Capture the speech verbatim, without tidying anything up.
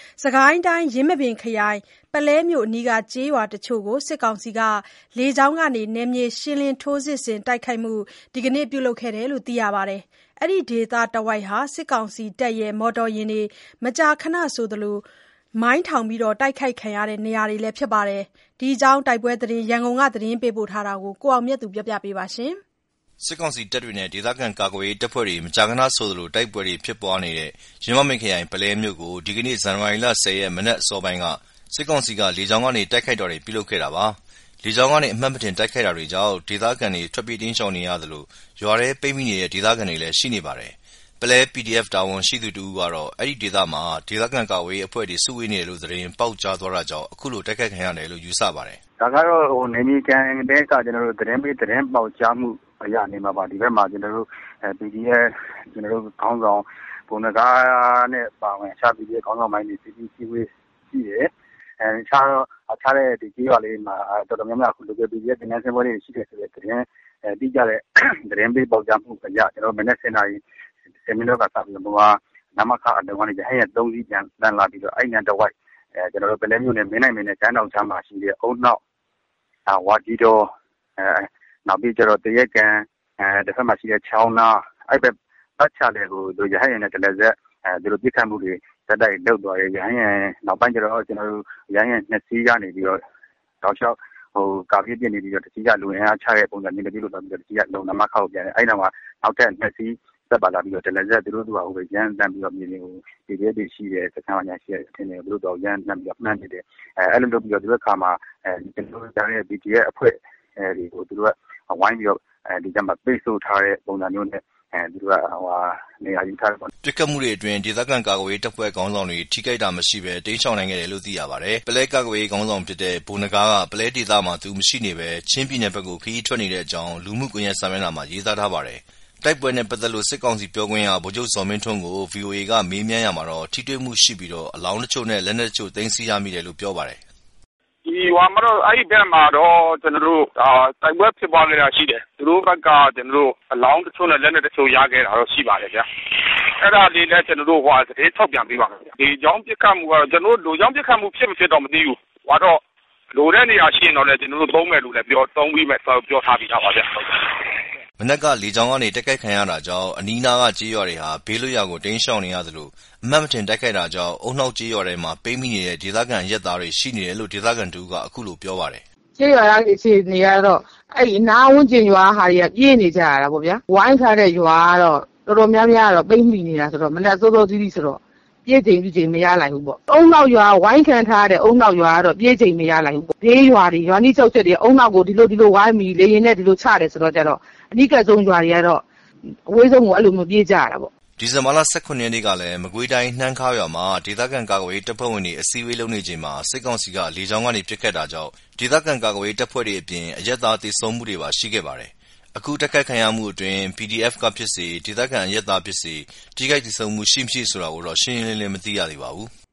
စကိုင်းတိုင်းယင်းမာပင်ခရိုင်ပုလဲမြို့အနီးကကျေးရွာတချို့ကိုစစ်ကောင်စီကလေကြောင်းကနေနယ်မြေရှင်းလင်းထိုးစစ်ဆင်တိုက်ခိုက်မှုဒီကနေ့ပြုလုပ်ခဲ့တယ်လို့သိရပါတယ်။အဲ့ဒီဒေသတဝိုက်ဟာစစ်ကောင်စီတပ်ရဲ့မော်တော်ယာဉ်တွေမကြာခဏဆိုသလိုမိုင်းထောင်ပြီးတိုက်ခိုက်ခံရတဲ့နေရာတွေလည်းဖြစ်ပါတယ်။ဒီအကြောင်းတိုက်ပွဲသတင်းရန်ကုန်ကသတင်းပေးပို့ထားတာကိုကိုအောင်မြတ်သူပြောပြပေးပါရှင်။စစ်ကောင်စီတပ်တွေနဲ့ဒေသခံကာကွယ်ရေးတပ်ဖွဲ့တွေမကြာခဏဆိုသလိုတိုက်ပွဲတွေဖြစ်ပွားနေတဲ့ရင်းမမင်းခရိုင်ပုလဲမြို့ကိုဒီကနေ့ဇန်နဝါရီလ十ရက်မနက်အစောပိုင်းကစစ်ကောင်စီကလေကြောင်းကနေတိုက်ခိုက်တော်တွေပြုလုပ်ခဲ့တာပါ။လေကြောင်းကနေအမှတ်မတင်တိုက်ခိုက်တာတွေကြောင့်ဒေသခံတွေထွက်ပြေးတင်းရှောင်နေရသလိုရွာထဲပိတ်မိနေတဲ့ဒေသခံတွေလည်းရှိနေပါတယ်။ပုလဲ ပီဒီအက်ဖ် တာဝန်ရှိသူတဦးကတော့အဲ့ဒီဒေသမှာဒေသခံကာကွယ်ရေးအဖွဲ့တွေစုဝေးနေတယ်လို့သတင်းပေါက်ကြားသွားတာကြောင့်အခုလိုတိုက်ခိုက်ခံရတယ်လို့ယူဆပါတယ်။ဒါကတော့ဟိုနေမီကန်တဲ့ကကျွန်တော်တို့သတင်းပေးသတင်းပေါက်ကြားမှုအရာနေမှာပါဒီဘက်မှာကျွန်တော်တို့ ပီဒီအက်ဖ် ကျွန်တော်တို့ခေါင်းဆောင်ပုံနကားနဲ့ပါဝင်ရှာ ပီဒီအက်ဖ် ခေါင်းဆောင်ပိုင်းတွေစီစီစီဝေးရှိတယ်အဲခြားအခြားတဲ့ဒီကြီးရွာလေးမှာတော်တော်များများအခုလိုပဲ ပီဒီအက်ဖ် တင်နန်းစင်ပွဲတွေရှိတယ်ဆိုတဲ့သတင်းအဲပြီးကြတဲ့သတင်းပေးပေါက်ကြားမှုအရာကျွန်တော်မနေ့စနေနေ့ဆယ်မိနစ်ကစပြီးတော့နမခအတုံးကနေဟဲ့ရသုံးစီးပြန်တန်းလာပြီးတော့အဲ့ညတဝိုက်အဲကျွန်တော်တို့ပလဲမျိုးနဲ့မင်းနိုင်မင်းနဲ့ကျန်းတော်ချမ်းမှာရှိတဲ့အုံနောက်ဝါကြီးတော်အဲနောက်ပြီးကျတော့တရက်ကန်အဲတစ်ဖက်မှာရှိတဲ့ချောင်းနာအဲ့ဘက်ပတ်ချတယ်ကိုတို့ရဟရင်နဲ့တလက်ဆက်အဲတို့ပြစ်ခတ်မှုတွေဇက်တိုက်လောက်သွားရရဟရင်နောက်ပိုင်းကျတော့ကျွန်တော်တို့ရဟရင်နှစ်စီးကနေပြီးတော့တောက်လျှောက်ဟိုကာပြည့်ပြည့်နေပြီးတော့တစီကလူရင်းအားချတဲ့ပုံစံမျိုးတွေလို့တော့ပြီးတော့တစီကလုံနမခောက်ပြန်တယ်အဲ့နောက်မှာနောက်ထပ်နှစ်စီးသက်ပါလာပြီးတော့တလက်ဆက်တို့တို့ကဟိုပဲရန်တန်းပြီးတော့မြေတွေကိုဒီရဲတွေရှိတဲ့စခန်းညာရှိတဲ့အထင်တွေတို့တော့ရန်တန်းပြီးတော့မှန်းနေတယ်အဲအဲ့လိုလုပ်ပြီးတော့ဒီဘက်ခါမှာအဲကျွန်တော်တို့ကြားရဲ့ ပီဒီအက်ဖ် အဖွဲ့အဲဒီကိုတို့ကဝိုင်းပြီးတော့အဲဒီကမှာပိတ်ဆို့ထားတဲ့ပုံစံမျိုးနဲ့အဲဒီကဟိုဟာနေရာယူထားတယ်ပေါ့ပြစ်ခတ်မှုတွေအတွင်းဒေသခံကာကွယ်ရေးတပ်ဖွဲ့ခေါင်းဆောင်တွေထိခိုက်တာမရှိဘဲတိမ်းရှောင်နိုင်ခဲ့တယ်လို့သိရပါတယ်။ပုလဲကာကွယ်ရေးခေါင်းဆောင်ဖြစ်တဲ့ဘိုနဂါကပုလဲဒေသမှာသူမရှိနေပဲချင်းပြည်နယ်ဘက်ကိုခရီးထွက်နေတဲ့အကြောင်းလူမှုကွန်ရက်စာမျက်နှာမှာရေးသားထားပါတယ်။တိုက်ပွဲနဲ့ပတ်သက်လို့စစ်ကောင်စီပြောခွင့်ရဗိုလ်ချုပ်ဇော်မင်းထွန်းကို ဗွီအိုအေ ကမေးမြန်းရမှာတော့ထိတွေ့မှုရှိပြီးတော့အလောင်းတချို့နဲ့လက်နက်တချို့သိမ်းဆည်းရမိတယ်လို့ပြောပါတယ်။ဒီဟိုမှာတော့အဲ့ဒီဘက်မှာတော့ကျွန်တော်တို့တိုက်ပွဲဖြစ်ပွားနေတာရှိတယ်။သူတို့ဘက်ကကျွန်တော်တို့အလောင်းတချို့နဲ့လက်နက်တချို့ရခဲ့တာတော့ရှိပါတယ်ဗျာ။အဲ့ဒါလေးလည်းကျွန်တော်တို့ဟိုသတင်းထုတ်ပြန်ပေးပါမယ်။ဒီကြောင်းပြစ်ခတ်မှုကတော့ကျွန်တော်တို့လူကြောင်းပြစ်ခတ်မှုဖြစ်မဖြစ်တော့မသိဘူး။ဟိုတော့လိုတဲ့နေရာရှိရင်တော့လည်းကျွန်တော်တို့သုံးမယ်လို့လည်းပြောသုံးပြီးမယ်ဆိုပြောထားပြီးသားပါဗျာ။မနက်ကလေကြောင်းကနေတိုက်ခိုက်ခံရတာကြောင့်အနီးနားကကြေးရွာတွေဟာဘေးလွတ်ရာကိုတိမ်းရှောင်နေရသလိုအမှတ်မတင်တိုက်ခိုက်တာကြောင့်အုံနောက်ကြေးရွာထဲမှာပိတ်မိနေတဲ့ဒေသခံရက်သားတွေရှိနေတယ်လို့ဒေသခံတူကအခုလိုပြောပါတယ်။ကြေးရွာတွေအခြေအနေကတော့အဲ့ဒီနားဝန်းကျင်ရွာဟာတွေကပြေးနေကြရတာပေါ့ဗျာ။ဝိုင်းထားတဲ့ရွာကတော့တော်တော်များများတော့ပိတ်မိနေတာဆိုတော့မနေ့စောစောစီးစီးဆိုတော့ပြေးချိန်ပြေးချိန်မရနိုင်ဘူးပေါ့။အုံနောက်ရွာဝိုင်းခံထားတဲ့အုံနောက်ရွာကတော့ပြေးချိန်မရနိုင်ဘူးပေါ့။ဘေးရွာတွေရွာနီးချုပ်ချက်တွေအုံနောက်ကိုဒီလိုဒီလိုဝိုင်းမိလေရင်နဲ့ဒီလိုချတယ်ဆိုတော့ကြတော့အနိကဆုံးရွာတွေကတော့အဝေးဆုံးကိုအဲ့လိုမျိုးပြေးကြရတာပေါ့ဒီဇင်ဘာလ十九ရက်နေ့ကလည်းမကွေးတိုင်းနှမ်းခါရွာမှာဒေသခံကာကွယ်ရေးတပ်ဖွဲ့ဝင်တွေအစည်းအဝေးလုပ်နေချိန်မှာစစ်ကောင်စီကလေကြောင်းကနေပစ်ခတ်တာကြောင့်ဒေသခံကာကွယ်ရေးတပ်ဖွဲ့တွေအပြင်အရက်သားသေဆုံးမှုတွေပါရှိခဲ့ပါတယ်အခုတိုက်ခိုက်ခံရမှုအတွင်း ပီဒီအက်ဖ် ကဖြစ်စေဒေသခံအရက်သားဖြစ်စေထိခိုက်သေဆုံးမှုရှိမရှိဆိုတာကိုတော့ရှင်းရှင်းလင်းလင်းမသိရသေးပါဘူး